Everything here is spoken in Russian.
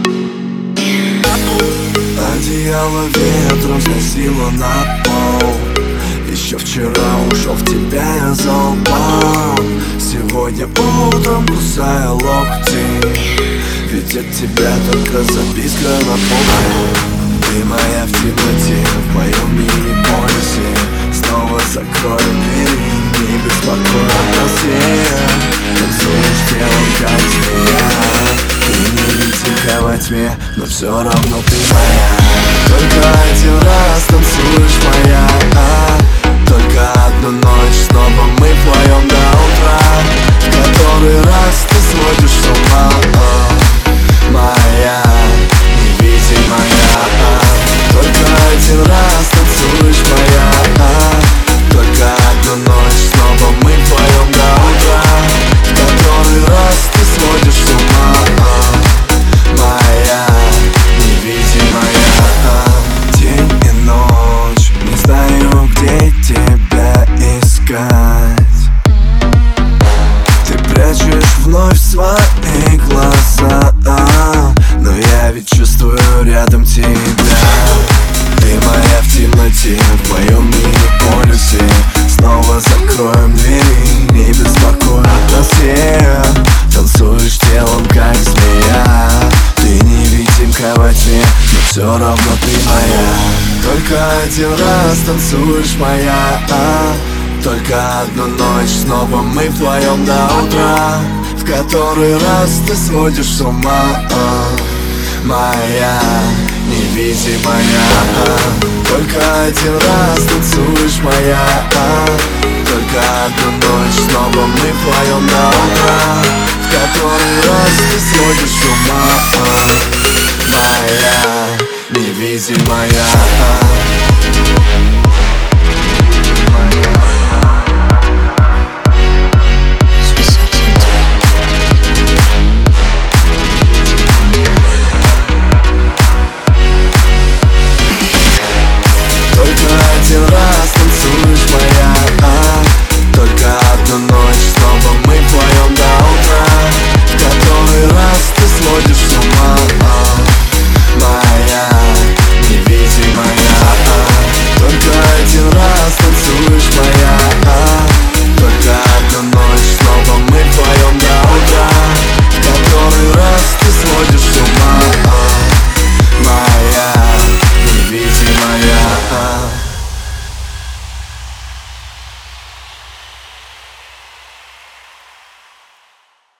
Одеяло ветром сносило на пол. Еще вчера ушел в тебя я залпал. Сегодня утром кусая локти, ведь от тебя только записка на полке. Ты моя в темноте, в моем мини-полюсе. Снова закроем двери, не беспокойно нас. Танцуешь телом, как змея. Ты невидимка во тьме, но все равно ты моя. Только один раз танцуешь моя. Только одну ночь, снова мы вдвоем до утра. В который раз ты сводишь с ума. Моя, невидимая. Только один раз танцуешь моя. Только одну ночь, снова мы вдвоем до утра. В который раз ты сводишь с ума. Моя, невидимая. День и ночь, не знаю, где тебя искать. Ты прячешь вновь свои глаза, но я ведь чувствую рядом тебя. Ты моя в темноте, в моем мини-полюсе. Снова закроем двери, не беспокоит нас всех. Танцуешь телом, как змея. Ты невидимка во тьме, но все равно ты моя. Только один раз танцуешь моя. Только одну ночь, снова мы вдвоем до утра. В который раз ты сводишь с ума. Моя, невидимая. Только один раз танцуешь моя. Только одну ночь, снова мы вдвоем до утра. В который раз ты сводишь с ума. Моя, невидимая.